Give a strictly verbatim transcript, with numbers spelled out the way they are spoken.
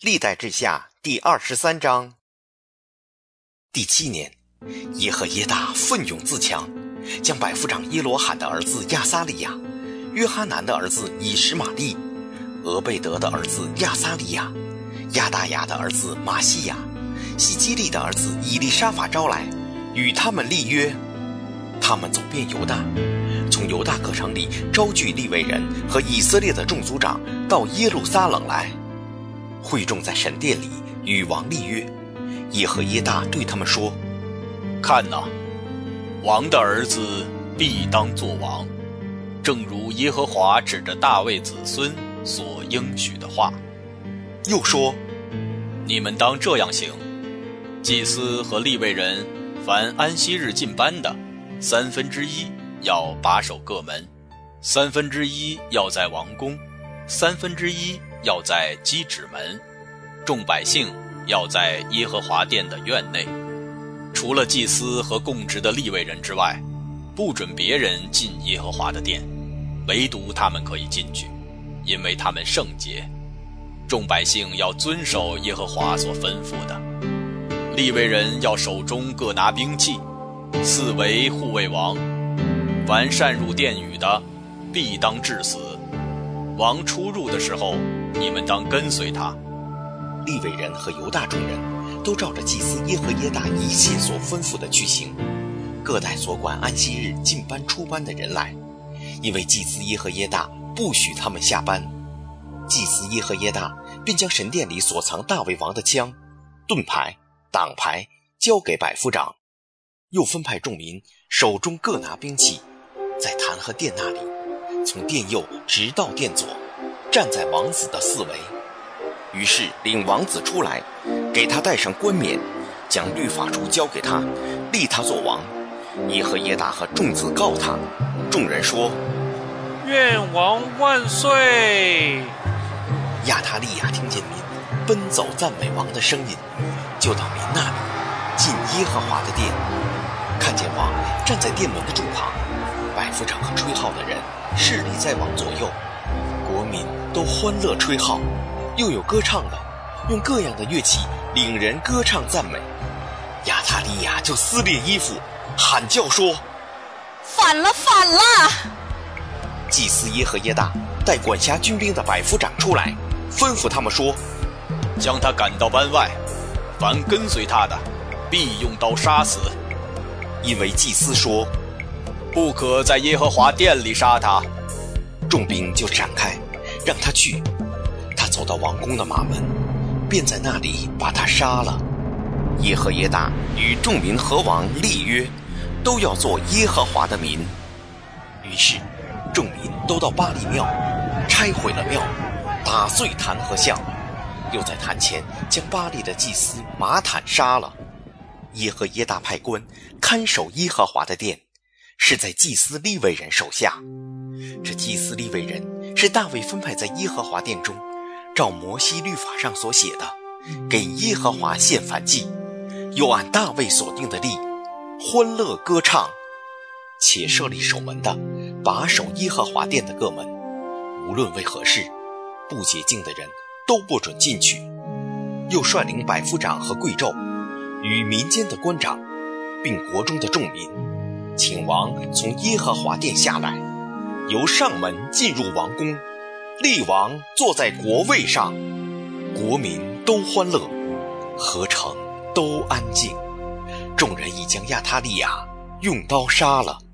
历代志下第二十三章。第七年，耶和耶大奋勇自强，将百夫长耶罗罕的儿子亚撒利亚、约哈南的儿子以实玛利、俄贝德的儿子亚撒利亚、亚大雅的儿子马西亚、希基利的儿子以利沙法招来，与他们立约。他们走遍犹大，从犹大各城里招聚利未人和以色列的众族长到耶路撒冷来，会众在神殿里与王立约。耶和耶大对他们说： 看哪，王的儿子必当作王，正如耶和华指着大卫子孙所应许的话。 又说： 你们当这样行，祭司和利未人凡安息日进班的，三分之一要把守各门，三分之一要在王宫，三分之一要在基指门，众百姓要在耶和华殿的院内。除了祭司和供职的利未人之外，不准别人进耶和华的殿，唯独他们可以进去，因为他们圣洁。众百姓要遵守耶和华所吩咐的。利未人要手中各拿兵器，四围护卫王。凡擅入殿宇的，必当治死。王出入的时候，你们当跟随他。 利未人和犹大众人都照着祭司耶和耶大一切所吩咐的去行，各带所管安息日进班出班的人来，因为祭司耶和耶大不许他们下班。祭司耶和耶大便将神殿里所藏大卫王的枪、盾牌、挡牌交给百夫长，又分派众民手中各拿兵器，在坛和殿那里，从殿右直到殿左，站在王子的四围。于是领王子出来，给他戴上冠冕，将律法书交给他，立他做王。耶和耶大和众子告他，众人说： 愿王万岁！ 亚他利亚听见民奔走赞美王的声音，就到民那里，进耶和华的殿，看见王站在殿门的柱旁，百夫长和吹号的人侍立在王左右，国民都欢乐吹号，又有歌唱的，用各样的乐器领人歌唱赞美。亚他利亚就撕裂衣服，喊叫说： 反了，反了！ 祭司耶和耶大带管辖军兵的百夫长出来，吩咐他们说： 将他赶到班外，凡跟随他的，必用刀杀死。 因为祭司说： 不可在耶和华殿里杀他。 众兵就闪开，让他去。他走到王宫的马门，便在那里把他杀了。耶和耶大与众民和王立约，都要做耶和华的民。于是众民都到巴力庙，拆毁了庙，打碎坛和像，又在坛前将巴力的祭司马坦杀了。耶和耶大派官看守耶和华的殿，是在祭司利未人手下。这祭司利未人是大卫分派在耶和华殿中，照摩西律法上所写的，给耶和华献燔祭，又按大卫所定的例，欢乐歌唱。且设立守门的，把守耶和华殿的各门，无论为何事，不洁净的人都不准进去。又率领百夫长和贵胄，与民间的官长，并国中的众民，请王从耶和华殿下来，由上门进入王宫，立王坐在国位上，国民都欢乐，合城都安静。众人已将亚他利亚用刀杀了。